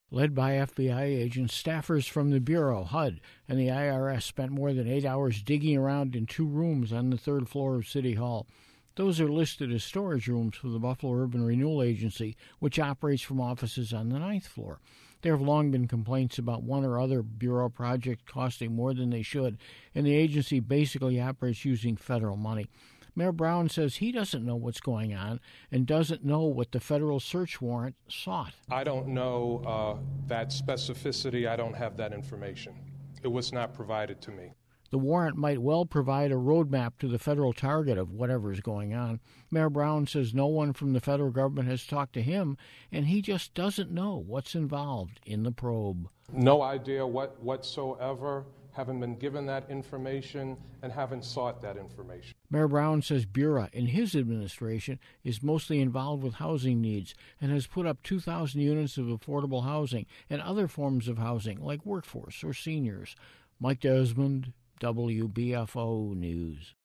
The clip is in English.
Led by FBI agents, staffers from the Bureau, HUD, and the IRS spent more than 8 hours digging around in 2 rooms on the 3rd floor of City Hall. Those are listed as storage rooms for the Buffalo Urban Renewal Agency, which operates from offices on the 9th floor. There have long been complaints about one or other Bureau project costing more than they should, and the agency basically operates using federal money. Mayor Brown says he doesn't know what's going on and doesn't know what the federal search warrant sought. I don't know that specificity. I don't have that information. It was not provided to me. The warrant might well provide a roadmap to the federal target of whatever is going on. Mayor Brown says no one from the federal government has talked to him, and he just doesn't know what's involved in the probe. No idea whatsoever. Haven't been given that information and haven't sought that information. Mayor Brown says Bureau, in his administration, is mostly involved with housing needs and has put up 2,000 units of affordable housing and other forms of housing like workforce or seniors. Mike Desmond, WBFO News.